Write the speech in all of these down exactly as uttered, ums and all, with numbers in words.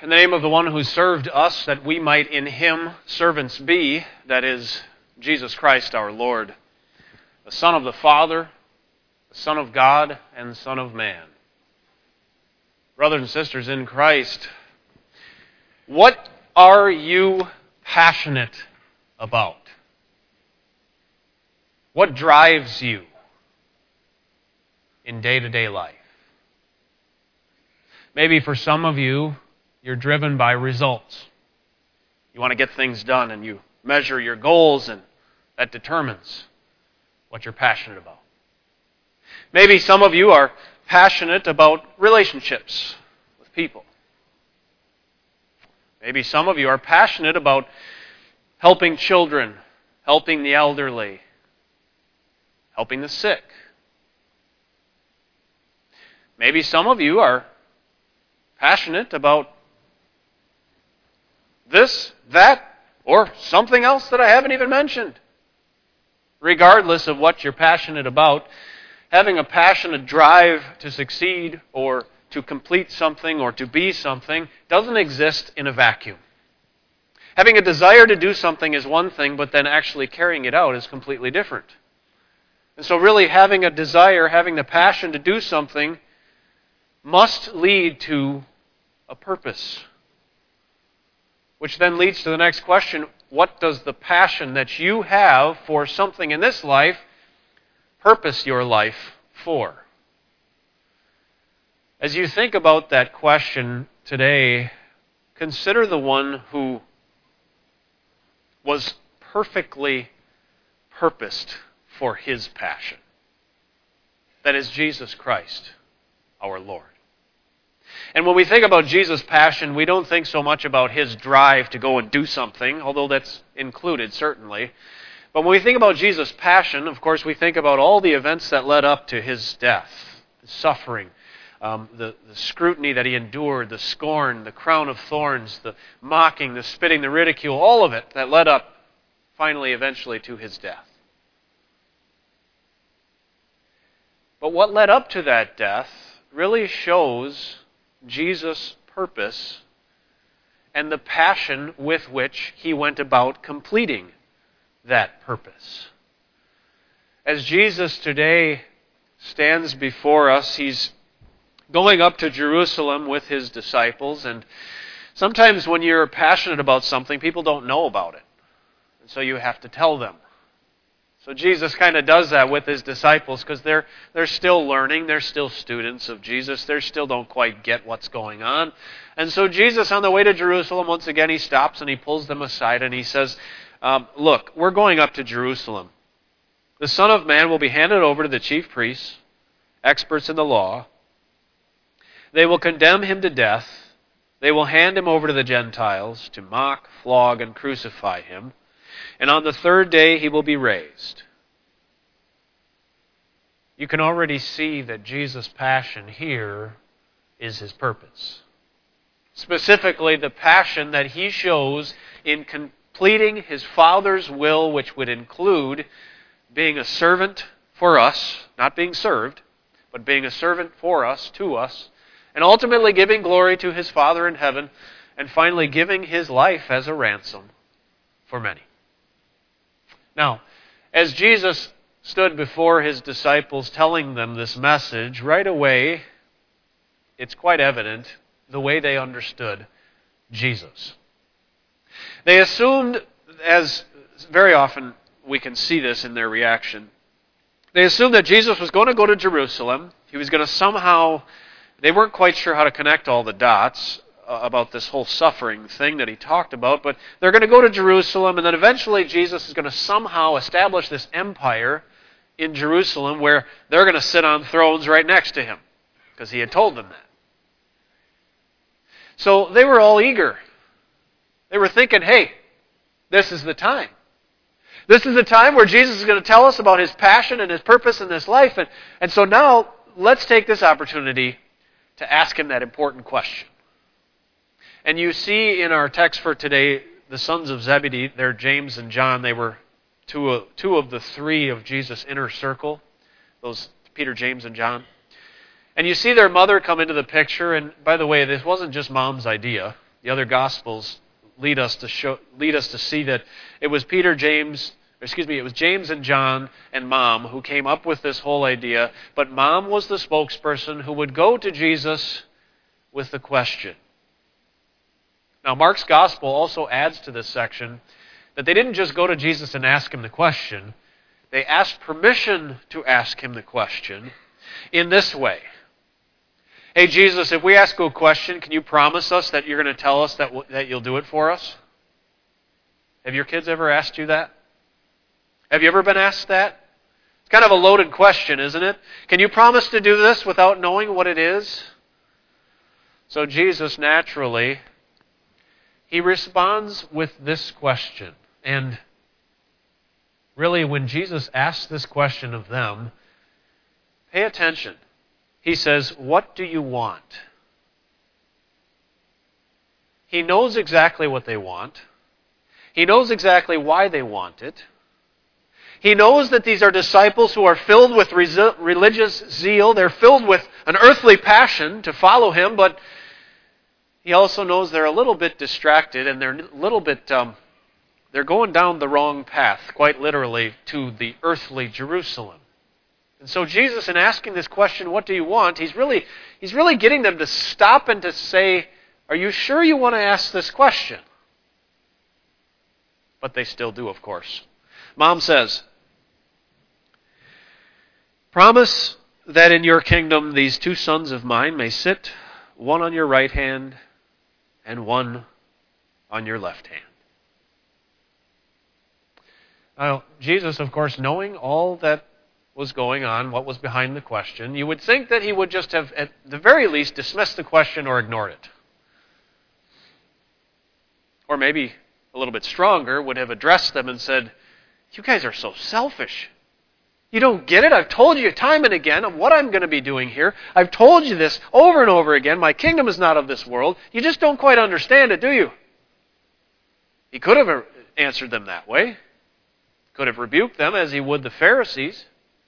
in the name of the one who served us, that we might in him servants be, that is, Jesus Christ our Lord, the Son of the Father, the Son of God, and Son of man. Brothers and sisters in Christ, what are you passionate about? What drives you in day-to-day life? Maybe for some of you, you're driven by results. You want to get things done, and you measure your goals, and that determines what you're passionate about. Maybe some of you are passionate about relationships with people. Maybe some of you are passionate about helping children, helping the elderly, helping the sick. Maybe some of you are passionate about this, that, or something else that I haven't even mentioned. Regardless of what you're passionate about, having a passionate drive to succeed or to complete something or to be something doesn't exist in a vacuum. Having a desire to do something is one thing, but then actually carrying it out is completely different. And so really having a desire, having the passion to do something must lead to a purpose. Which then leads to the next question: what does the passion that you have for something in this life purpose your life for? As you think about that question today, consider the one who was perfectly purposed for his passion. That is Jesus Christ, our Lord. And when we think about Jesus' passion, we don't think so much about his drive to go and do something, although that's included, certainly. But when we think about Jesus' passion, of course, we think about all the events that led up to his death, the suffering, um, the, the scrutiny that he endured, the scorn, the crown of thorns, the mocking, the spitting, the ridicule, all of it that led up, finally, eventually, to his death. But what led up to that death really shows Jesus' purpose and the passion with which he went about completing that purpose. As Jesus today stands before us, he's going up to Jerusalem with his disciples, and sometimes when you're passionate about something, people don't know about it. And so you have to tell them. So Jesus kind of does that with his disciples because they're they're still learning. They're still students of Jesus. They still don't quite get what's going on. And so Jesus, on the way to Jerusalem, once again, he stops and he pulls them aside and he says, um, look, we're going up to Jerusalem. The Son of Man will be handed over to the chief priests, experts in the law. They will condemn him to death. They will hand him over to the Gentiles to mock, flog, and crucify him. And on the third day he will be raised. You can already see that Jesus' passion here is his purpose. Specifically, the passion that he shows in completing his Father's will, which would include being a servant for us, not being served, but being a servant for us, to us, and ultimately giving glory to his Father in heaven, and finally giving his life as a ransom for many. Now, as Jesus stood before his disciples telling them this message, right away, it's quite evident the way they understood Jesus. They assumed, as very often we can see this in their reaction, they assumed that Jesus was going to go to Jerusalem. He was going to somehow, they weren't quite sure how to connect all the dots about this whole suffering thing that he talked about, but they're going to go to Jerusalem, and then eventually Jesus is going to somehow establish this empire in Jerusalem where they're going to sit on thrones right next to him, because he had told them that. So they were all eager. They were thinking, hey, this is the time. This is the time where Jesus is going to tell us about his passion and his purpose in this life, and, and so now let's take this opportunity to ask him that important question. And you see in our text for today, the sons of Zebedee, they're James and John. They were two of, two of the three of Jesus' inner circle, those Peter, James, and John. And you see their mother come into the picture. And by the way, this wasn't just mom's idea. the other Gospels lead us to show, lead us to see that it was Peter, James, excuse me, it was James and John and Mom who came up with this whole idea, but Mom was the spokesperson who would go to Jesus with the question. Now, Mark's Gospel also adds to this section that they didn't just go to Jesus and ask him the question, they asked permission to ask him the question in this way. Hey, Jesus, if we ask you a question, can you promise us that you're going to tell us that, w- that you'll do it for us? Have your kids ever asked you that? Have you ever been asked that? It's kind of a loaded question, isn't it? Can you promise to do this without knowing what it is? So Jesus, naturally, he responds with this question. And really, when Jesus asks this question of them, pay attention. He says, "What do you want?" He knows exactly what they want. He knows exactly why they want it. He knows that these are disciples who are filled with resi- religious zeal. They're filled with an earthly passion to follow him, but he also knows they're a little bit distracted and they're a little bit, um, they're going down the wrong path, quite literally, to the earthly Jerusalem. And so Jesus, in asking this question, what do you want, he's really, he's really getting them to stop and to say, are you sure you want to ask this question? But they still do, of course. Mom says, "Promise that in your kingdom these two sons of mine may sit, one on your right hand and one on your left hand." Now, Jesus, of course, knowing all that was going on, what was behind the question, you would think that he would just have, at the very least, dismissed the question or ignored it. Or maybe, a little bit stronger, would have addressed them and said, "You guys are so selfish. You don't get it? I've told you time and again of what I'm going to be doing here. I've told you this over and over again. My kingdom is not of this world. You just don't quite understand it, do you?" He could have answered them that way. Could have rebuked them as he would the Pharisees.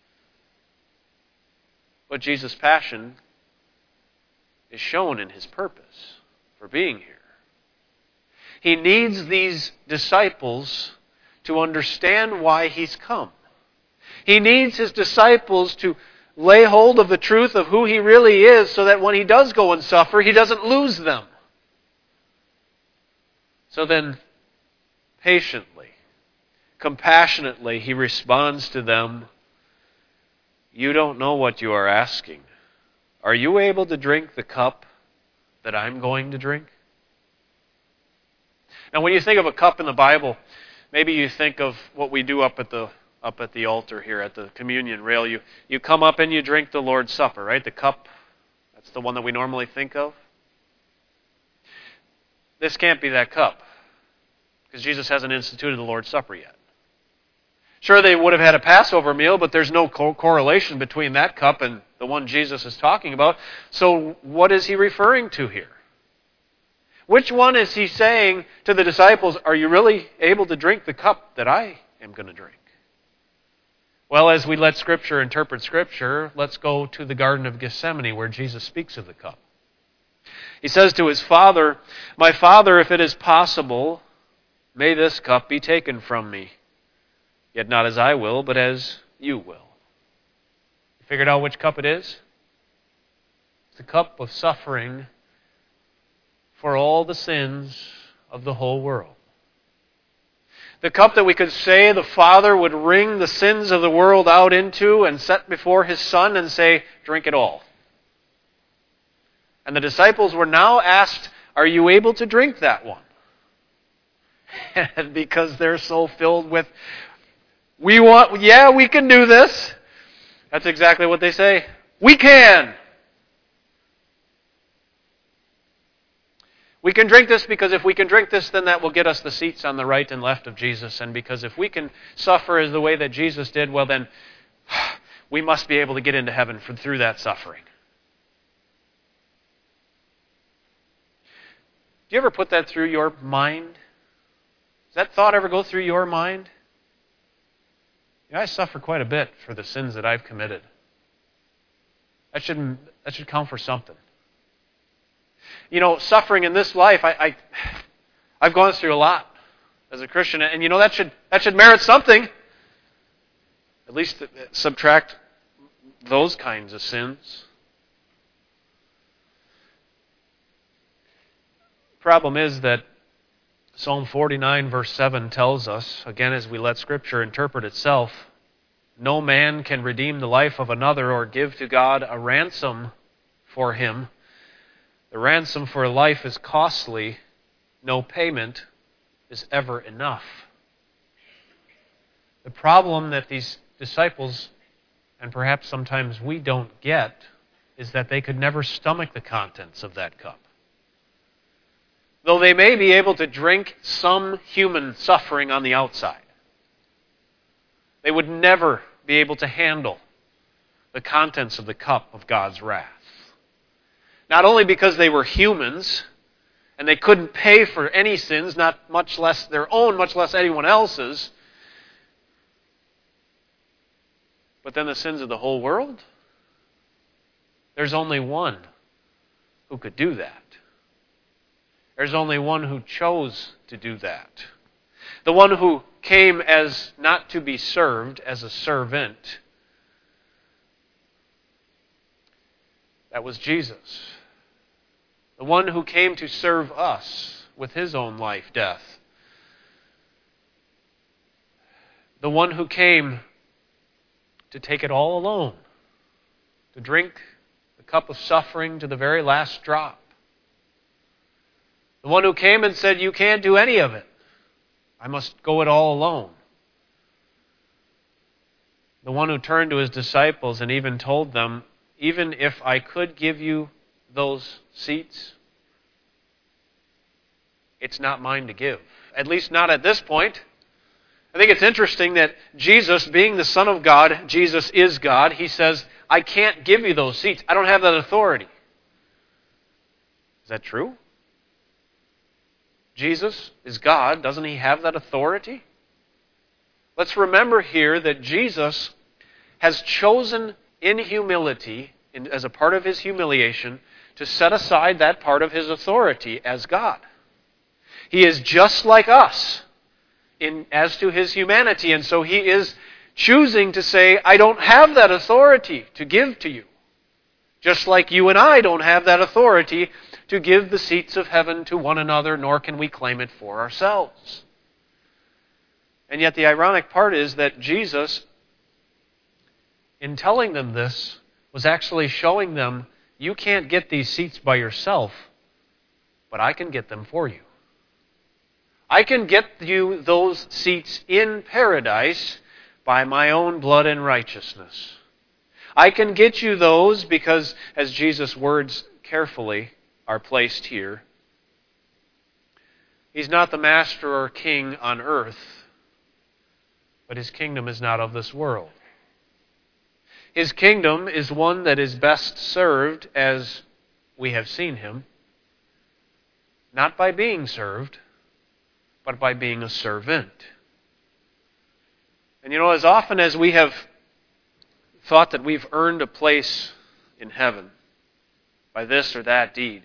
But Jesus' passion is shown in his purpose for being here. He needs these disciples to understand why he's come. He needs his disciples to lay hold of the truth of who he really is so that when he does go and suffer, he doesn't lose them. So then, patiently, compassionately, he responds to them, "You don't know what you are asking. Are you able to drink the cup that I'm going to drink?" Now, when you think of a cup in the Bible, maybe you think of what we do up at the up at the altar here at the communion rail. You you come up and you drink the Lord's Supper, right? The cup, that's the one that we normally think of. This can't be that cup, because Jesus hasn't instituted the Lord's Supper yet. Sure, they would have had a Passover meal, but there's no co- correlation between that cup and the one Jesus is talking about. So what is he referring to here? Which one is he saying to the disciples, are you really able to drink the cup that I am going to drink? Well, as we let Scripture interpret Scripture, let's go to the Garden of Gethsemane where Jesus speaks of the cup. He says to his Father, "My Father, if it is possible, may this cup be taken from me. Yet not as I will, but as you will." You figured out which cup it is? It's the cup of suffering for all the sins of the whole world. The cup that we could say the Father would wring the sins of the world out into and set before his Son and say, "Drink it all." And the disciples were now asked, "Are you able to drink that one?" And because they're so filled with, we want, yeah, we can do this. That's exactly what they say. We can. We can drink this because if we can drink this, then that will get us the seats on the right and left of Jesus. And because if we can suffer as the way that Jesus did, well then, we must be able to get into heaven for, through that suffering. Do you ever put that through your mind? Does that thought ever go through your mind? You know, I suffer quite a bit for the sins that I've committed. That should, that should count for something. You know, suffering in this life, I, I, I've gone through a lot as a Christian, and you know, that should, that should merit something. At least subtract those kinds of sins. The problem is that Psalm forty-nine verse seven tells us, again as we let Scripture interpret itself, no man can redeem the life of another or give to God a ransom for him. The ransom for life is costly. No payment is ever enough. The problem that these disciples, and perhaps sometimes we don't get, is that they could never stomach the contents of that cup. Though they may be able to drink some human suffering on the outside, they would never be able to handle the contents of the cup of God's wrath. Not only because they were humans, and they couldn't pay for any sins, not much less their own, much less anyone else's, but then the sins of the whole world? There's only one who could do that. There's only one who chose to do that. The one who came as not to be served, as a servant. That was Jesus. The one who came to serve us with his own life, death. The one who came to take it all alone, to drink the cup of suffering to the very last drop. The one who came and said, you can't do any of it. I must go it all alone. The one who turned to his disciples and even told them, even if I could give you those seats, it's not mine to give. At least not at this point. I think it's interesting that Jesus, being the Son of God, Jesus is God, he says, I can't give you those seats. I don't have that authority. Is that true? Jesus is God. Doesn't he have that authority? Let's remember here that Jesus has chosen in humility, in, as a part of his humiliation, to set aside that part of his authority as God. He is just like us in as to his humanity, and so he is choosing to say, I don't have that authority to give to you. Just like you and I don't have that authority to give the seats of heaven to one another, nor can we claim it for ourselves. And yet the ironic part is that Jesus, in telling them this, was actually showing them, you can't get these seats by yourself, but I can get them for you. I can get you those seats in paradise by my own blood and righteousness. I can get you those because, as Jesus' words carefully are placed here, he's not the master or king on earth, but his kingdom is not of this world. His kingdom is one that is best served as we have seen him, not by being served, but by being a servant. And you know, as often as we have thought that we've earned a place in heaven by this or that deed,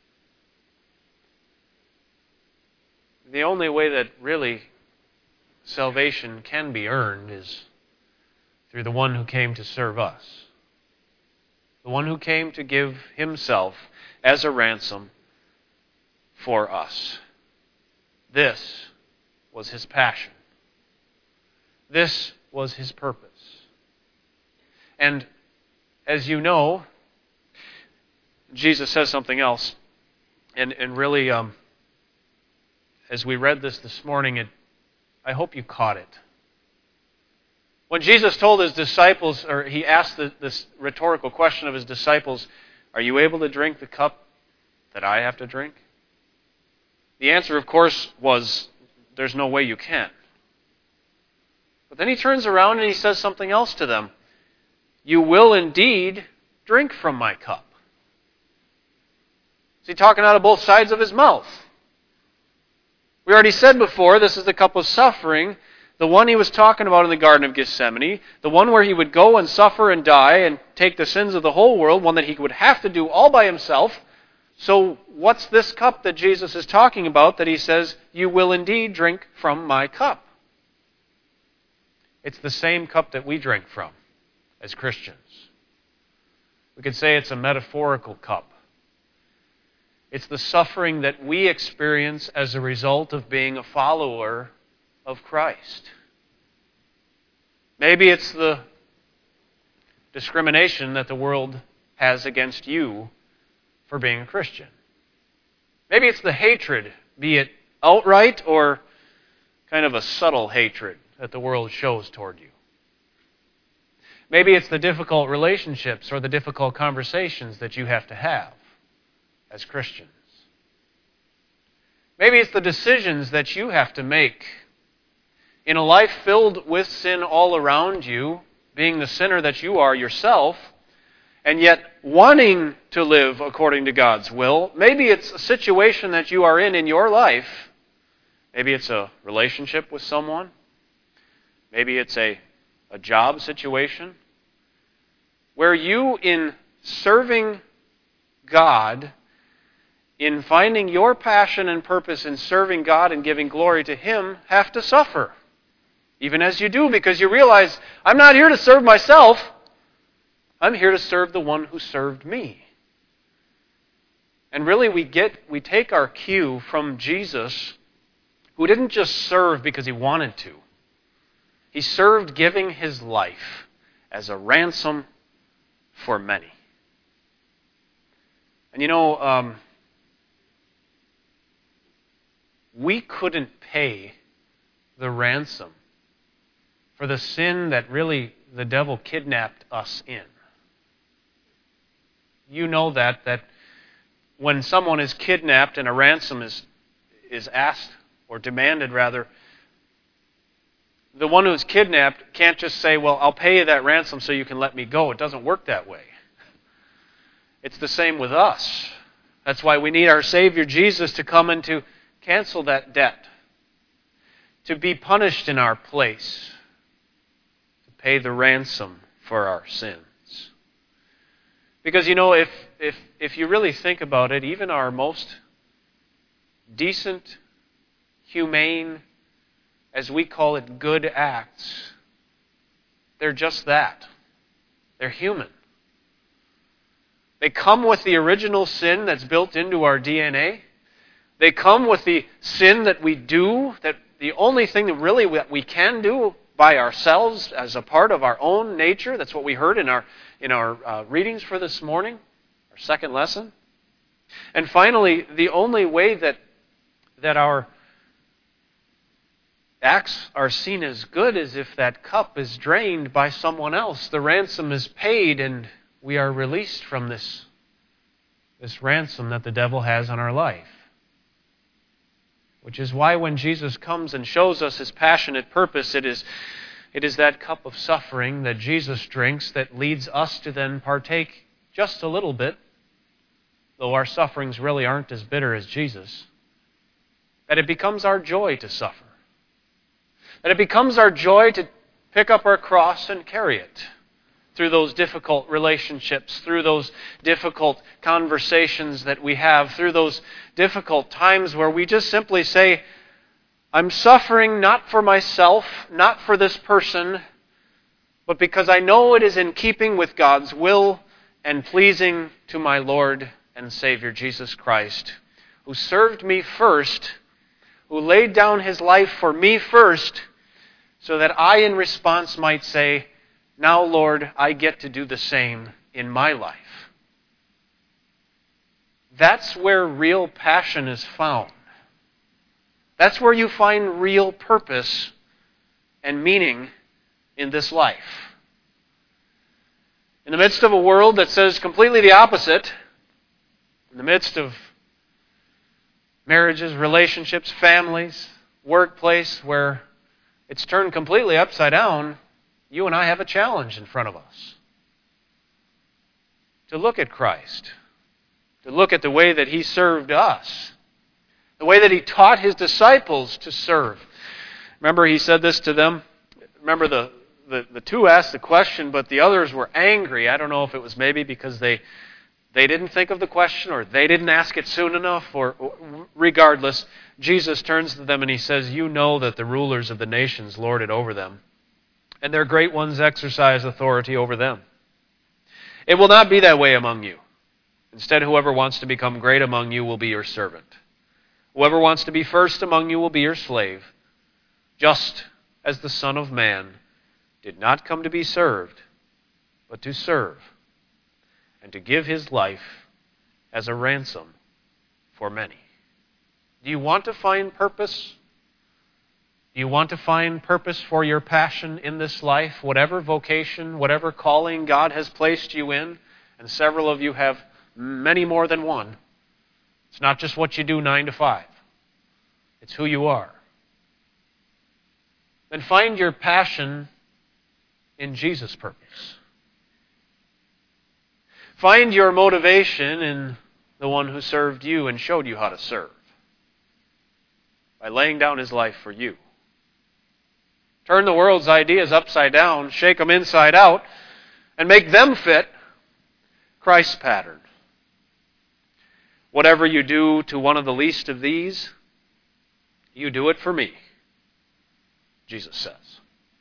the only way that really salvation can be earned is through the one who came to serve us. The one who came to give himself as a ransom for us. This was his passion. This was his purpose. And as you know, Jesus says something else. And, and really, um, as we read this this morning, it, I hope you caught it. When Jesus told his disciples, or he asked the, this rhetorical question of his disciples, are you able to drink the cup that I have to drink? The answer, of course, was, there's no way you can. But then he turns around and he says something else to them. You will indeed drink from my cup. Is he talking out of both sides of his mouth? We already said before, this is the cup of suffering, the one he was talking about in the Garden of Gethsemane, the one where he would go and suffer and die and take the sins of the whole world, one that he would have to do all by himself, So what's this cup that Jesus is talking about that he says, you will indeed drink from my cup? It's the same cup that we drink from as Christians. We could say it's a metaphorical cup. It's the suffering that we experience as a result of being a follower of Christ. Maybe it's the discrimination that the world has against you for being a Christian. Maybe it's the hatred, be it outright or kind of a subtle hatred that the world shows toward you. Maybe it's the difficult relationships or the difficult conversations that you have to have as Christians. Maybe it's the decisions that you have to make in a life filled with sin all around you, being the sinner that you are yourself, and yet wanting to live according to God's will. Maybe it's a situation that you are in in your life. Maybe it's a relationship with someone. Maybe it's a, a job situation where you, in serving God, in finding your passion and purpose in serving God and giving glory to Him, have to suffer. Even as you do, because you realize, I'm not here to serve myself. I'm here to serve the one who served me. And really we get, we take our cue from Jesus, who didn't just serve because He wanted to. He served giving His life as a ransom for many. And you know, um, we couldn't pay the ransom for the sin that really the devil kidnapped us in. You know that, that when someone is kidnapped and a ransom is, is asked, or demanded rather, the one who's kidnapped can't just say, well, I'll pay you that ransom so you can let me go. It doesn't work that way. It's the same with us. That's why we need our Savior Jesus to come and to cancel that debt, to be punished in our place, to pay the ransom for our sins. Because, you know, if, if, if you really think about it, even our most decent, humane, as we call it, good acts, they're just that. They're human. They come with the original sin that's built into our D N A. They come with the sin that we do, that the only thing that really that we can do by ourselves as a part of our own nature. That's what we heard in our in our uh, readings for this morning, our second lesson. And finally, the only way that that our acts are seen as good is if that cup is drained by someone else. The ransom is paid and we are released from this, this ransom that the devil has on our life. Which is why when Jesus comes and shows us His passionate purpose, it is, it is that cup of suffering that Jesus drinks that leads us to then partake just a little bit, though our sufferings really aren't as bitter as Jesus, that it becomes our joy to suffer. That it becomes our joy to pick up our cross and carry it through those difficult relationships, through those difficult conversations that we have, through those difficult times where we just simply say, I'm suffering not for myself, not for this person, but because I know it is in keeping with God's will and pleasing to my Lord and Savior Jesus Christ, who served me first, who laid down His life for me first, so that I in response might say, now, Lord, I get to do the same in my life. That's where real passion is found. That's where you find real purpose and meaning in this life. In the midst of a world that says completely the opposite, in the midst of marriages, relationships, families, workplace, where it's turned completely upside down, you and I have a challenge in front of us. To look at Christ. To look at the way that He served us. The way that He taught His disciples to serve. Remember He said this to them. Remember the, the, the two asked the question, but the others were angry. I don't know if it was maybe because they they didn't think of the question, or they didn't ask it soon enough, or, or regardless, Jesus turns to them and he says, you know that the rulers of the nations lord it over them, and their great ones exercise authority over them. It will not be that way among you. Instead, whoever wants to become great among you will be your servant. Whoever wants to be first among you will be your slave, just as the Son of Man did not come to be served, but to serve, and to give his life as a ransom for many. Do you want to find purpose? Do you want to find purpose for your passion in this life, whatever vocation, whatever calling God has placed you in? And several of you have many more than one. It's not just what you do nine to five. It's who you are. Then find your passion in Jesus' purpose. Find your motivation in the one who served you and showed you how to serve, by laying down his life for you. Turn the world's ideas upside down, shake them inside out, and make them fit Christ's pattern. Whatever you do to one of the least of these, you do it for me, Jesus says.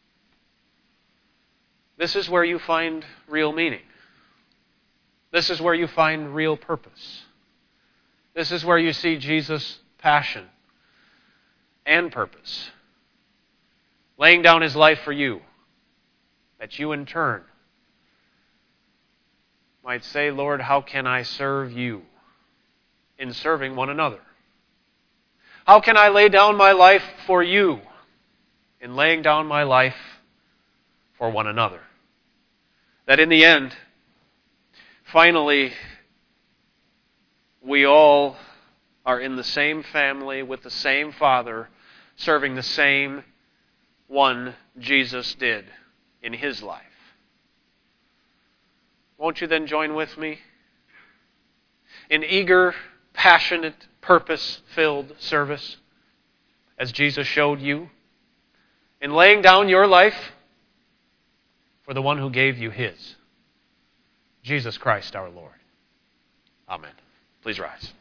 This is where you find real meaning. This is where you find real purpose. This is where you see Jesus' passion and purpose, laying down his life for you, that you in turn might say, Lord, how can I serve you in serving one another? How can I lay down my life for you in laying down my life for one another? That in the end, finally, we all are in the same family with the same Father, serving the same one Jesus did in his life. Won't you then join with me in eager, passionate, purpose-filled service as Jesus showed you, in laying down your life for the one who gave you his, Jesus Christ our Lord. Amen. Please rise.